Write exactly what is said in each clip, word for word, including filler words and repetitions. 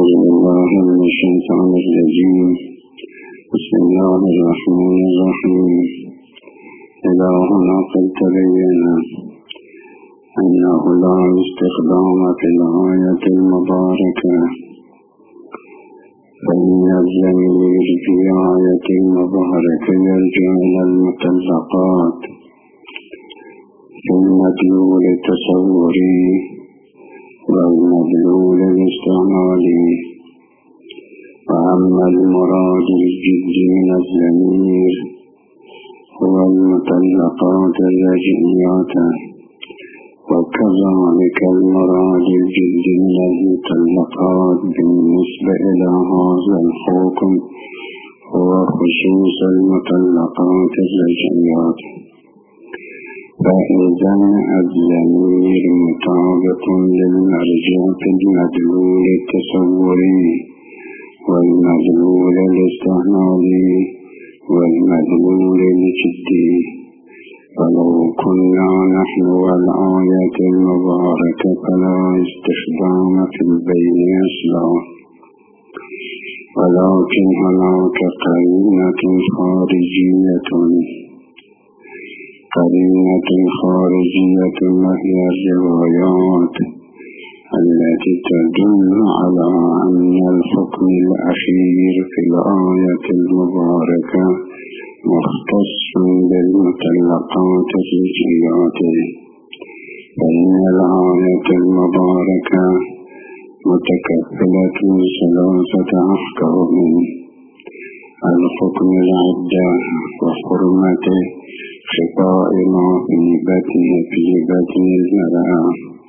أعوذ بالله من الشيطان الرجيم. بسم الله الرحمن الرحيم. إلهنا قد تبين أنه لا استخدام في الآية المباركة، فإن الضمير في آية المباركة يرجع إلى المطلقات في المدلول التصوري والمدلول الاستعمالي. وأما المراد الجد من الضمير هو المطلقات الرجعيات، وكذلك المراد الجد من المطلقات بالنسبة إلى هذا الحكم هو خصوص المطلقات الرجعيات. فإذا الضمير مطابق للمرجع في المدلول التصوري والمدلول الاستعمالي والمدلول الجدي، فلو كنا نحن والآية المباركة فلا استخدام في البين أصلا، ولكن هناك قرينة خارجية قرينة خارجية وهي الروايات التي تدل على أن الحكم الأخير في الآية المباركة مختص بالمطلقات الرجعيات. فإن الآية المباركة متكفلة ثلاثة أحكام: الحكم العدة وحرمته، خفاء ما في بطن في بطن المرأة،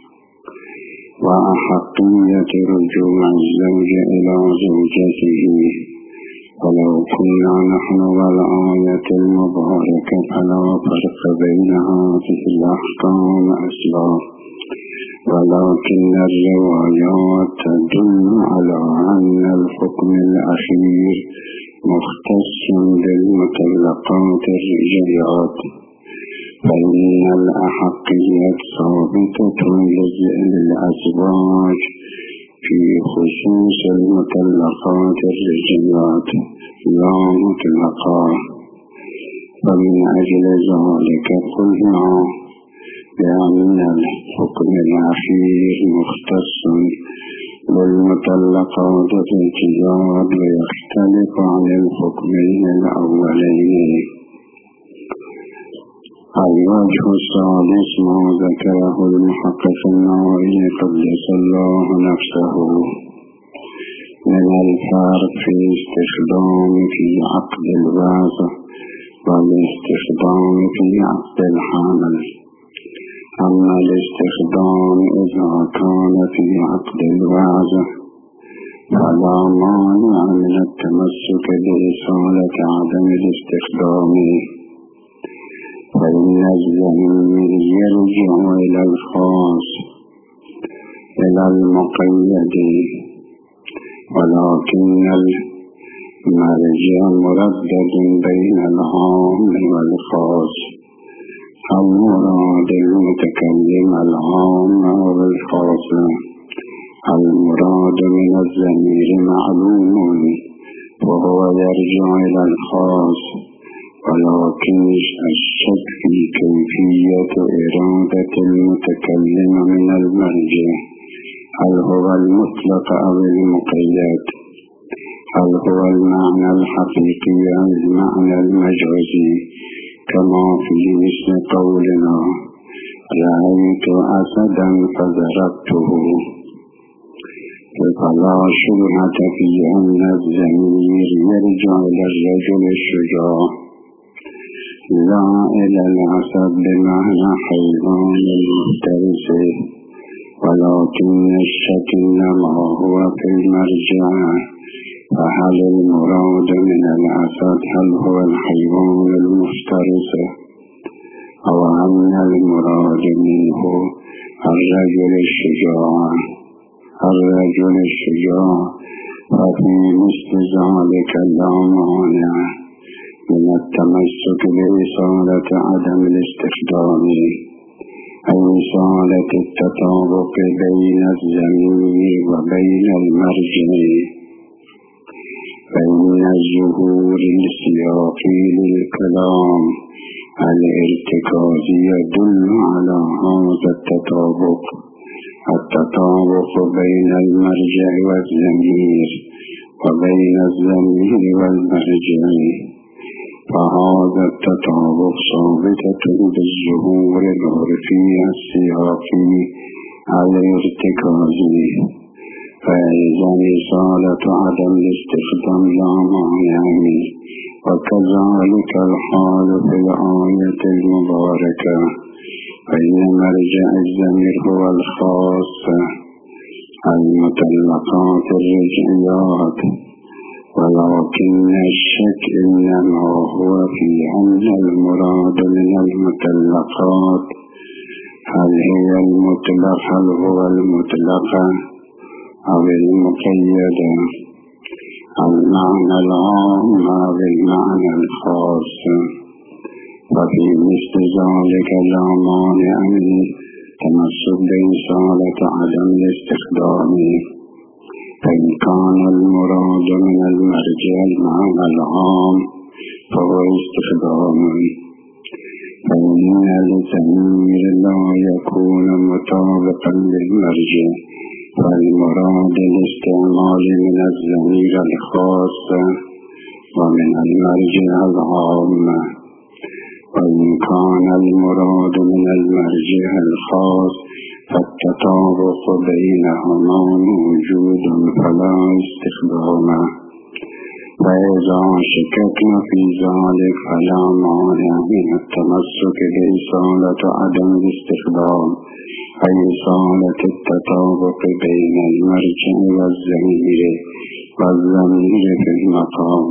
وأحقية رجوع الزوج إلى زوجته. ولو كنا نحن والآية المباركة فلا فرق بين هذه الأحكام أصلا، ولكن الروايات تدل على أن الحكم الأخير مختص بالمطلقات الرجعيات. فإن الأحقية ثابتة للأزواج في خصوص المطلقات الرجعيات لا مطلقة. فمن أجل ذلك قلنا بأن الحكم الأخير مختص بالمطلقات الرجعيات ويختلف عن الحكمين الأولين. الوجه الثالث ما ذكره المحقق النووي قدس الله نفسه من الفرق في الاستخدام في عقد الوعظة والاستخدام في عقد الحمل. أما الاستخدام إذا كان في عقد الوعظة فلا مانع من التمسك برسالة عدم الاستخدام، فإن الضمير يرجع إلى الخاص إلى المقيد، ولكن المرجع مردد بين العام والخاص. المراد المتكلم العام والخاص. المراد من الضمير معلوم وهو يرجع إلى الخاص، ولكن الشك في كيفية إرادة المتكلم من المرجع، هل هو المطلق أو المقيد؟ هل هو المعنى الحقيقي أو المعنى المجازي؟ كما في مثل قولنا رأيت أسدا فضربته. فلا شبهة في أن الضمير يرجع إلى الرجل الشجاع لا إلى الأسد بمعنى حيوان المفترس، ولكن الشك إنما هو في المرجع. فهل المراد من الأسد هل هو الحيوان المفترس، أو أن المراد منه الرجل الشجاع؟ الرجل الشجاع. ففي مثل ذلك لا مانع من التمسك برسالة عدم الاستخدام، أي صالة التطابق بين الضمير وبين المرجع، فإن الظهور السياقي للكلام الارتكازي يدل على هذا التطابق، التطابق بين المرجع والضمير وبين الضمير والمرجع، فهذا التطابق ثابت بالظهور العرفي السياقي الارتكازي. فإذا صالة عدم الاستخدام لا مانع منه، وكذلك الحال في الآية المباركة، فإن مرجع الضمير هو الخاص المطلقات الرجعيات، ولكن الشك إنما هو في أن المراد من المطلقات هل هي المطلق هل هو المطلق أو المقيدة، المعنى العام أو المعنى الخاص. وفي مثل ذلك لا مانع من تمسك برسالة عدم الاستخدام، فإن كان المراد من المرجع المعنى العام فهو استخدام، فإن الضمير لا يكون مطابقا للمرجع، فالمراد الاستعمال من الضمير الخاص ومن المرجع العام. وإن كان المراد من المرجع الخاص فالتطابق بينهما موجود فلا استخدام، فإذا شككنا في ذلك فلا مانع من التمسك برسالة عدم الاستخدام، أي رسالة التطابق بين المرجع والضمير والضمير في المقام.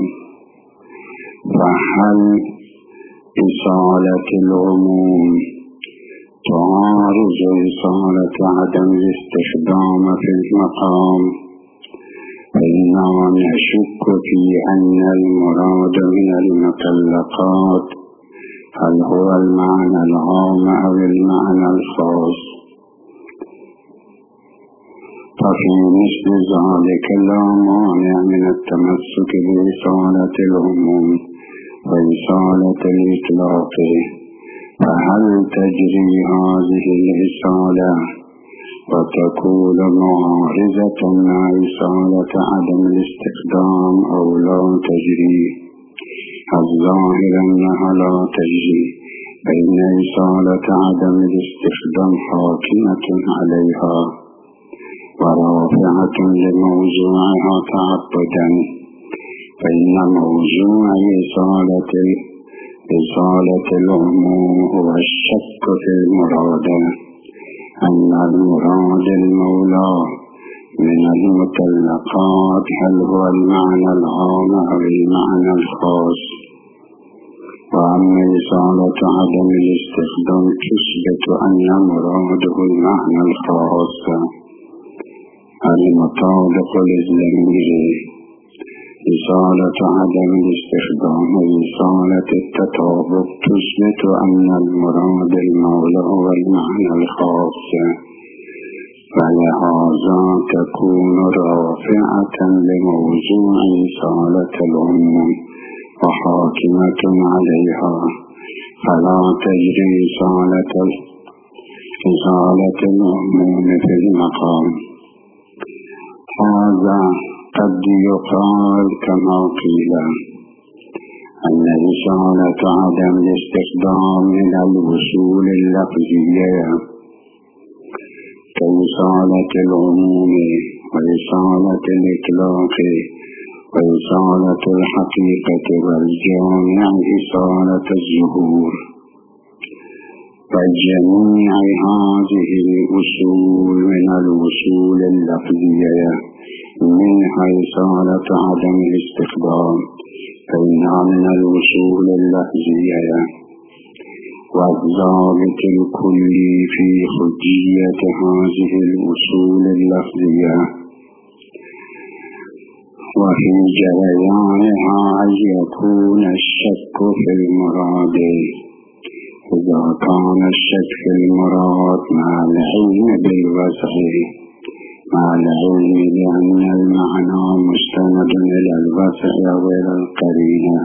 فهل رسالة العموم تعارض رسالة عدم الاستخدام في المقام؟ فإننا نشك في أن المراد من المطلقات هل هو المعنى العام أو المعنى الخاص، ففي مثل ذلك لا مانع من التمسك برسالة العموم ورسالة الإطلاق. فهل تجري هذه الرسالة وتكون معارضة مع رسالة عدم الاستخدام أو لا تجري؟ الظاهر أنها لا تجري، فإن رسالة عدم الاستخدام حاكمة عليها ورافعة لموضوعها تعبدا، فإن موضوع رسالة رسالة العموم هو الشك في المراد، أن المراد المولى من المطلقات هل هو المعنى العام أو المعنى الخاص. وأما رسالة عدم الاستخدام تثبت أن مراده المعنى الخاص المطابق للضمير. رسالة عدم الاستخدام ورسالة التطابق تثبت أن المراد المولى هو المعنى الخاص، فلهذا تكون رافعة لموضوع رسالة العموم وحاكمة عليها، فلا تجري رسالة رسالة العموم في المقام. هذا قد يقال كما قيل أن رسالة عدم الاستخدام من الوصول اللفظية كرسالة العموم ورسالة الإطلاق ورسالة الحقيقة والجامع رسالة الظهور. فجميع هذه الأصول من الوصول اللفظية منها رسالة عدم الاستخدام، فإنها من الوصول اللفظية، والضابط الكلي في حجية هذه الوصول اللفظية وفي جريانها أن يكون الشك في المراد إذا كان الشك في المراد مع العلم بالوسع مع العلم بأن المعنى مستند إلى الوسع وإلى القرينة،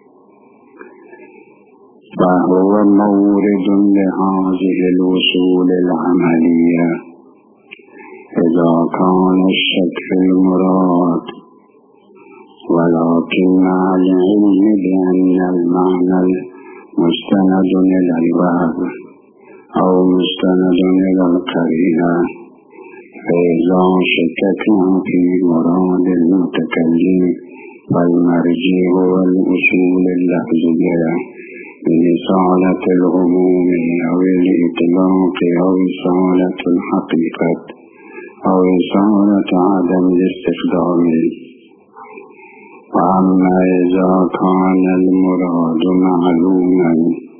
فهو مورد لهذه الوصول العملية. إذا كان الشك في المراد ولكن مع العلم بأن المعنى مستند إلى الوهم أو مستند إلى القرينة، فإذا شككنا في مراد المتكلم فالمرجع هو الأصول اللفظية من إصالة العموم أو الإطلاق أو إصالة الحقيقة أو إصالة عدم الاستخدام. وأما إذا كان المراد معلوما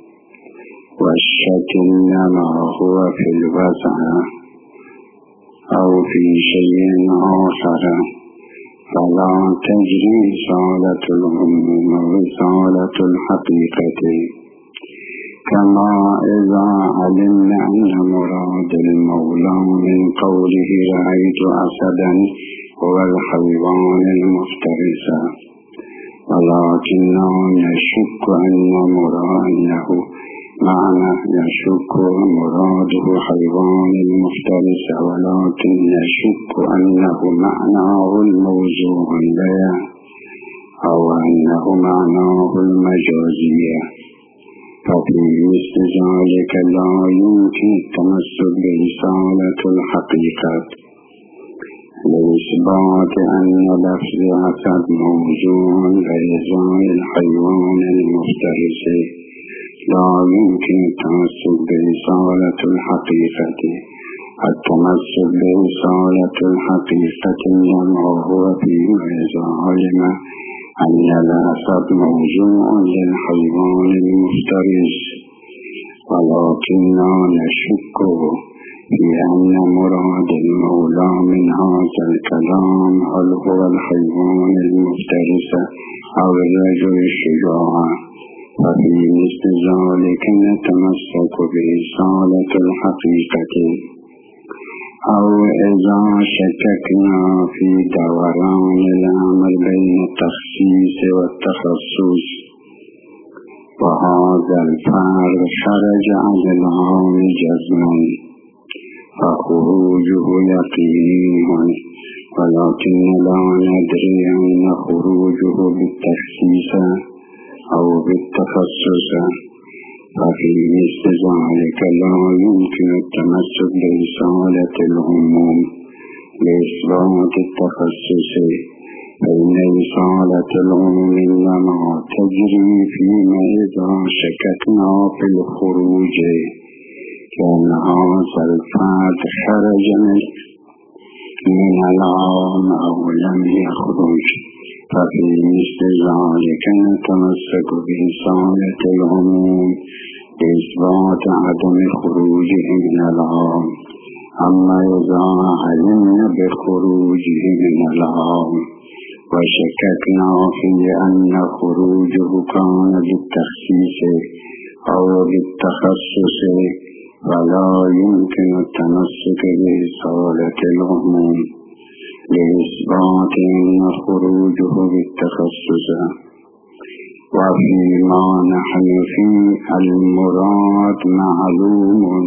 والشك إنما هو في الوسع أو في شيء آخر فلا تجري إصالة العموم وإصالة الحقيقة، كما إذا علمنا أن مراد المولى من قوله رأيت أسدا هو الحيوان المفترس، ولكنه يشك أن مراده معنى يشك مراده حيوان المفترس، ولكن يشك أنه معناه الموضوع له أو أنه معناه المجازية، ففي مثل ذلك لا يمكن التمسك برسالة الحقيقة لإثبات أن لفظ أسد موضوع لإزاء الحيوان المفترس. لا يمكن التمسك برسالة الحقيقة. التمسك برسالة الحقيقة إنما هو فيما إذا علم أن الأسد موضوع للحيوان المفترس، ولكننا نشك في أن مراد المولى من هذا الكلام هل هو الحيوان المفترس أو الرجل الشجاع، ففي مثل ذلك نتمسك برسالة الحقيقة. أو إذا شككنا في دوران الأمر بين التخصيص والتخصص وهذا الفرق خرج عن العام جزما فخروجه يقيني، ولكن لا ندري أن خروجه بالتخصيص أو بالتخصص، ففي مثل ذلك لا يمكن التمسك برسالة العموم لإثبات التخصص، فإن رسالة العموم إنما تجري فيما إذا شككنا في الخروج، كأن هذا الفرد خرج من العام أو لم يخرج، ففي مثل ذلك نتمسك برسالة العموم لإثبات عدم خروجه من العام. أما إذا علمنا بخروجه من العام وشككنا في أن خروجه كان بالتخصيص أو بالتخصص فلا يمكن التمسك برسالة العموم لإثبات أن خروجه بالتخصص. وفيما نحن فيه المراد معلوم،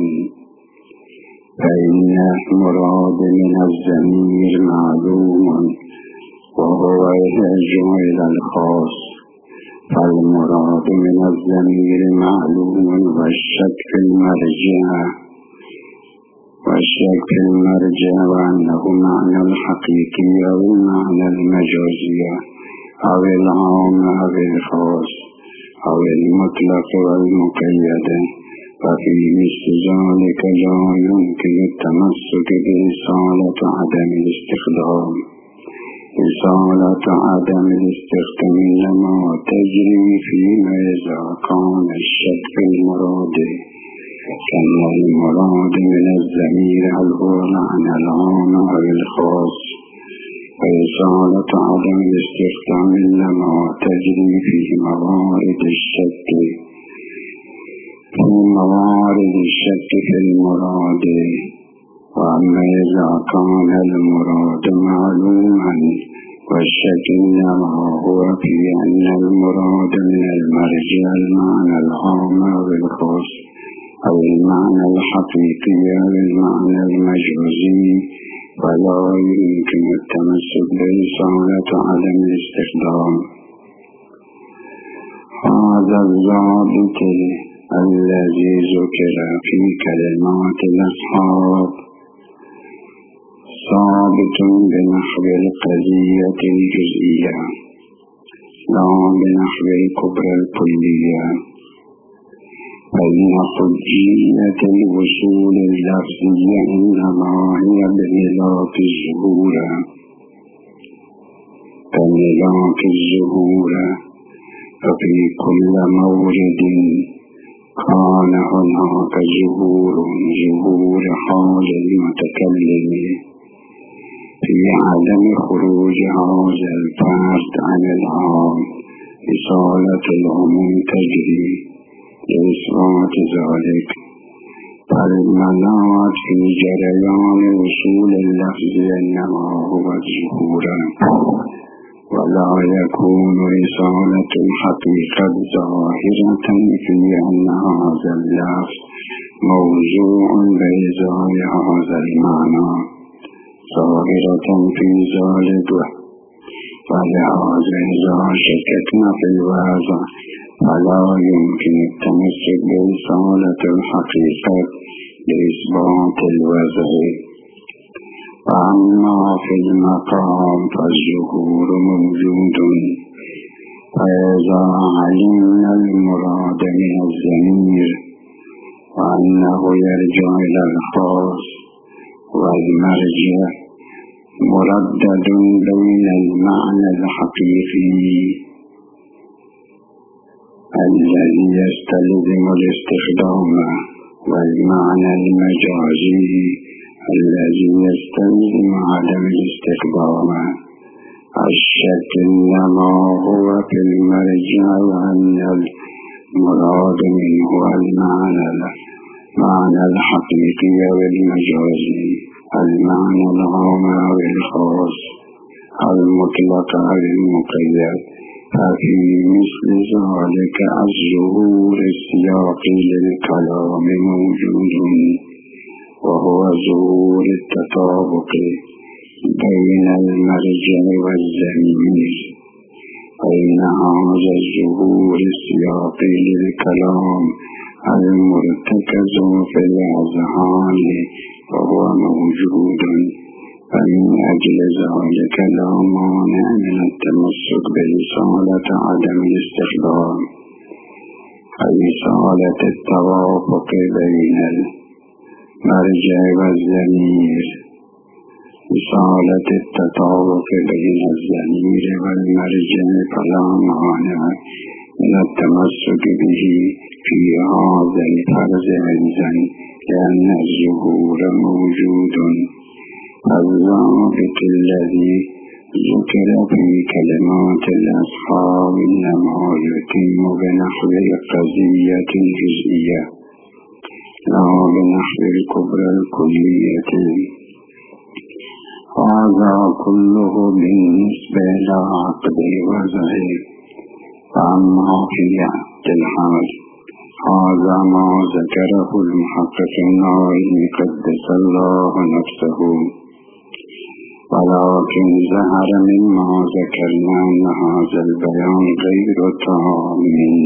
فإن المراد من الضمير معلوم وهو يرجع إلى الخاص، فالمراد من الضمير معلوم والشك في المرجع والشك في المرجع وأنه معنى الحقيقي أو المعنى المجازي أو العام أو الخاص أو المطلق والمقيد، ففي مثل ذلك لا يمكن التمسك برسالة عدم الاستخدام. رسالة عدم الاستخدام إنما تجري فيما إذا كان الشك في المراد، كان المراد من الضمير هل هو معنى العام أو الخاص، ورسالة عدم الاستخدام إنما تجري في موارد الشك في موارد الشك في المراد. وأما إذا كان المراد معلوما والشك إنما هو في أن المراد من المرجع المعنى العام والخاص أو المعنى الحقيقي أو المعنى المجازي، فلا يمكن التمسك برسالة عدم الاستخدام. هذا الضابط الذي ذكر في كلمات الأصحاب ثابت بنحو القضية الجزئية لا بنحو الكبرى الكلية، فإن حجية الوصول اللفظي إنما هي بملاك الظهور كملاك الظهور، ففي كل مورد كان هناك ظهور ظهور حال المتكلم في عدم خروج هذا الفرد عن العام، رسالة العموم تجري لإثبات ذلك. فالمناط في جريان وصول اللفظ إنما هو الظهور، ولا يكون رسالة الحقيقة ظاهرة في أن هذا اللفظ موضوع بإزاء هذا المعنى ظاهرة في ذلك. فلهذا إذا شككنا في الوضع فلا يمكن التمسك برسالة الحقيقة لإثبات الوضع. وأما في المقام فالظهور موجود، فإذا علمنا المراد من الضمير وأنه يرجع إلى الخاص والمرجع مردد بين المعنى الحقيقي الذي يستلزم الاستخدام والمعنى المجازي الذي يستلزم عدم الاستخدام. الشك إنما هو في المرجع وأن المراد منه المعنى المعنى الحقيقي والمجازي، المعنى العام والخاص، المطلق والمقيد. ففي مثل ذلك الظهور السياقي للكلام موجود، وهو ظهور التطابق بين المرجع والضمير. بين هذا الظهور السياقي للكلام المرتكز في الأذهان وهو موجود، فمن أجل ذلك لا مانع من التمسك برسالة عدم الاستخدام، رسالة التوافق بين المرجع والضمير. رسالة التطابق بين الضمير والمرجع فلا مانع من التمسك به في هذا الفرض عندنا، لأن الظهور موجود. الضابط الذي ذكر في كلمات الأصحاب إنما يتم بنحو القضية الجزئية لا بنحو الكبرى الكلية. هذا كله بالنسبة لعقد الوضع. فأما في عقد الحال هذا ما ذكره المحقق النووي قدس الله نفسه، ولكن ظهر مما ذكرنا أن هذا البيان غير تام،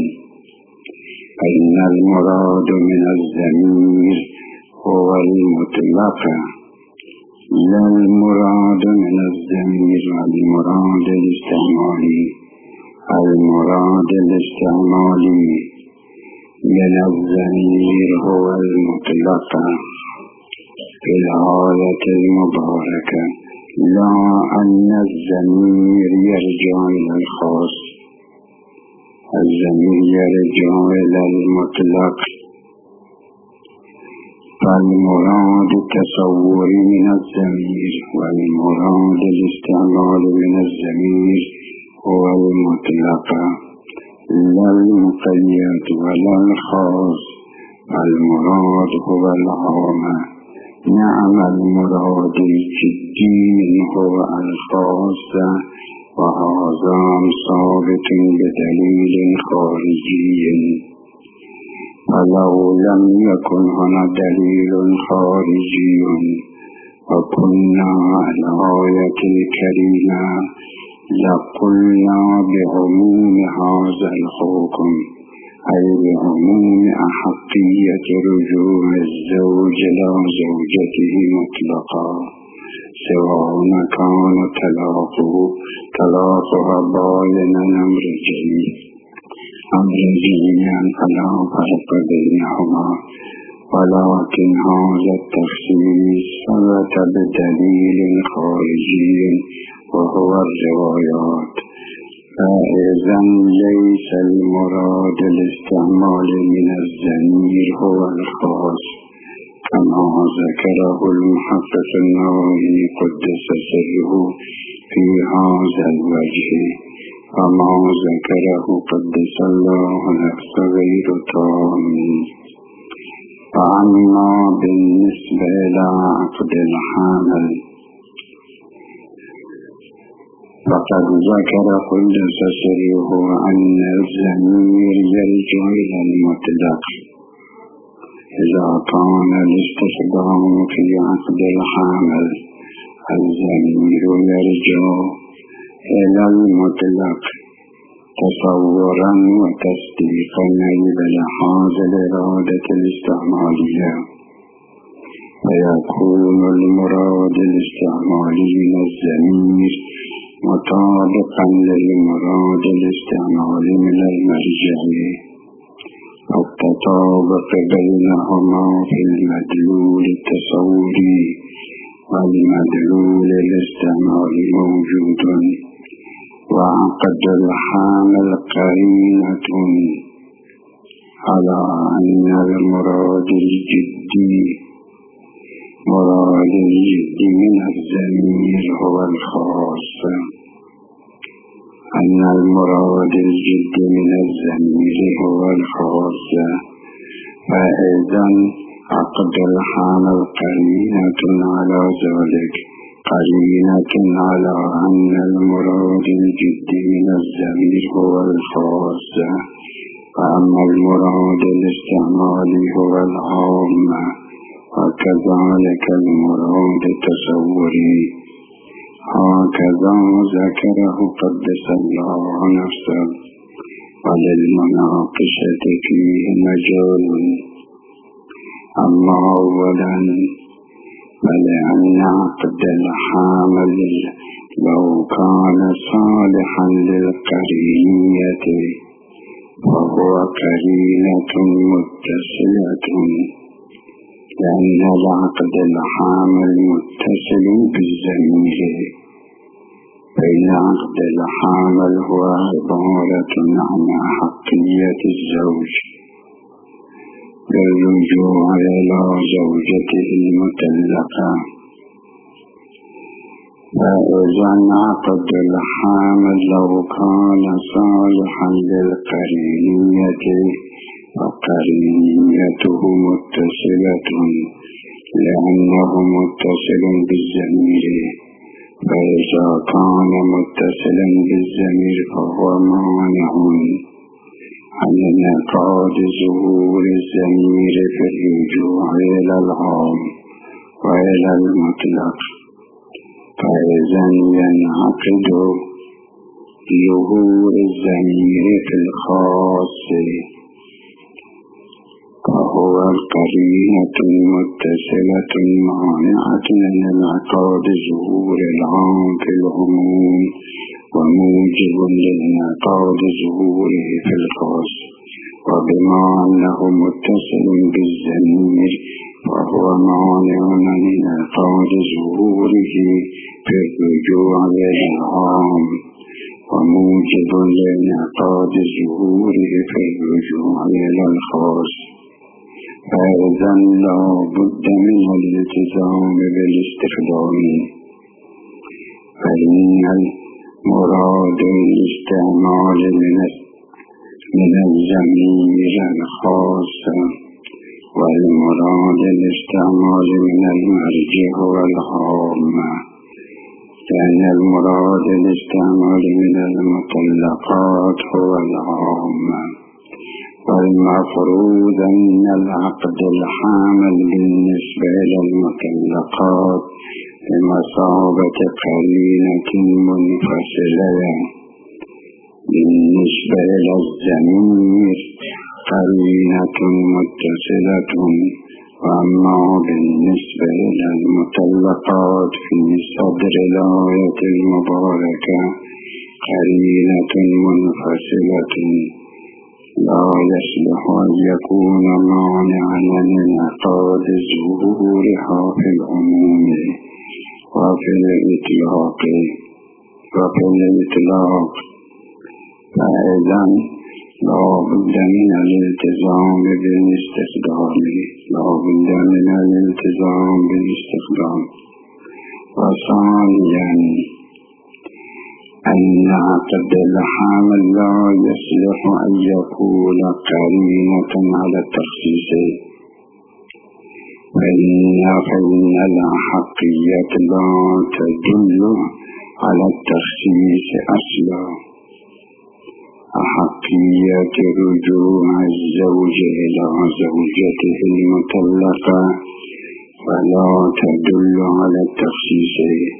أن المراد من الضمير هو المطلق، لا المراد من الضمير المراد الاستعمالي. المراد الاستعمالي من الضمير هو المطلق في الحالة المباركة، لا أن الضمير يرجع إلى الخاص. الضمير يرجع إلى المطلق، فالمراد التصور من الضمير والمراد الاستعمال من الضمير هو المطلق، لا المقيد ولا الخاص. المراد هو العام. نعم المراد الجدي هو الخاص، وهذا ثابت بدليل خارجي. ولو لم يكن هنا دليل خارجي وكنا الآية الكريمة لقلنا بعموم هذا الحكم، أي بعموم أحقية رجوع الزوج إلى زوجته مطلقا، سواء كان طلاقه طلاقها باينا أم رجعي أم رجعيا فلا فرق بينهما. ولكن هذا التخصيص ثبت بدليل خارجي وهو الروايات. فإذا ليس المراد الاستعمال من الضمير هو الخاص كما ذكره المحقق النووي قدس سره في هذا الوجه، وما ذكره قدس الله نفسه غير تام. فأما بالنسبة إلى عقد الحامل فقد ذكر قدس سره أن الضمير يرجع إلى المطلق إذا كان الاستخدام في عقد الحامل. الضمير يرجع إلى المطلق تصورا وتصديقا بلحاظ الإرادة الاستعمالية، ويكون المراد الاستعمالي من الضمير مطابقا للمراد الاستعمالي من المرجع، والتطابق بينهما في المدلول التصوري والمدلول الاستعمالي موجود. وعقد الحامل قرينة على أن المراد الجدي مراد الجدي من الضمير هو الخاص، أن المراد الجدي من الضمير هو الخاص. فإذا عقد الحامل قرينة على ذلك، قرينة على أن المراد الجدي من الضمير هو الخاص، وأما المراد الاستعمالي هو العام، وكذلك المراد التصوري. هكذا ذكره قدس الله نفسه، وللمناقشة فيه مجال. أما أولا فلأن عقد الحامل لو كان صالحا للقرينية فهو قرينة متصلة، لأن العقد الحامل متصل بالضمير، فإن عقد الحامل هو عبارة عن أحقية الزوج بالرجوع إلى زوجته المطلقة. فإذا عقد الحامل لو كان صالحا للقرينية فقرينيته متصلة، لأنه متصل بالضمير. فإذا كان متصلا بالضمير فهو مانع عن انعقاد ظهور الضمير في الرجوع إلى العام وإلى المطلق. فإذا ينعقد ظهور الضمير في الخاص فهو القرينة المتصلة مانعة من انعقاد ظهور العام في العموم وموجب لانعقاد ظهوره في الخاص. وبما أنه متصل بالضمير فهو مانع من انعقاد ظهوره في الرجوع إلى العام وموجب لانعقاد ظهوره في الرجوع إلى الخاص. فإذا لا بد من الالتزام بالاستخدام، فإن المراد الاستعمال من من الضمير الخاص والمراد الاستعمال من المرجع هو العامة، لأن المراد الاستعمال من المطلقات هو العامة. والمفروض أن العقد الحامل بالنسبة إلى المطلقات بمثابة قرينة منفصلة بالنسبة إلى الضمير قرينة متصلة، وأما بالنسبة إلى المطلقات في صدر الآية المباركة قرينة منفصلة لا يصلح أن يكون مانعا من انعقاد ظهورها في العموم وفي الإطلاق وفي الإطلاق فإذا لا بد من الالتزام بالاستخدام لا بد من الالتزام بالاستخدام. وثانيا أن عقد الحامل لا يصلح أن يكون قرينة على التخصيص، فإن الأحقية لا تدل على التخصيص أصلا. أحقية رجوع الزوج إلى زوجته المطلقة فلا تدل على التخصيص.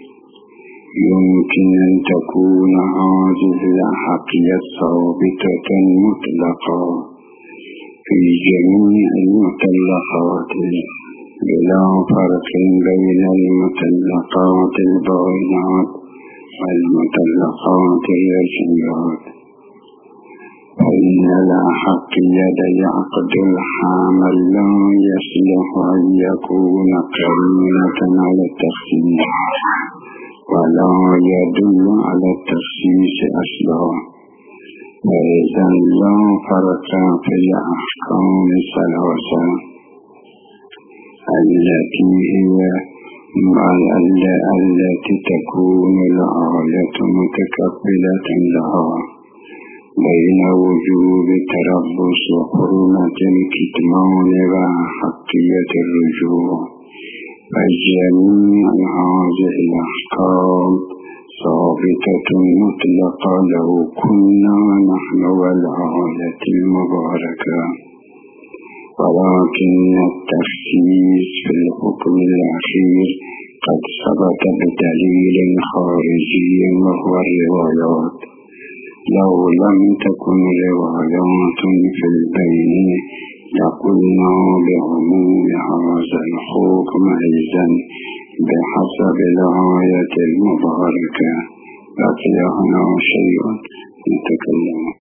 يمكن أن تكون هذه الأحقية ثابتة مطلقة في جميع المطلقات بلا فرق بين المطلقات البائنات والمطلقات الرجعيات. فإن الأحقية لعقد الحامل لا يصلح أن يكون قرينة على التخصيص ولا يدل على التخصيص أصلا. وإذا لا فرق في الأحكام الثلاثة التي هي التي تكون الآية متكفلة لها بين وجوب تربص حرمة الكتمان وحقية الرجوع. فجميع هذه الأحكام ثابتة مطلقة لو كنا نحن والآية المباركة، ولكن التخصيص في الحكم الأخير قد ثبت بدليل خارجي وهو الروايات. لو لم تكن روايات في البين لقلنا بعموم هذا الحكم أيضا بحسب الآية المباركة. بقي هنا شيء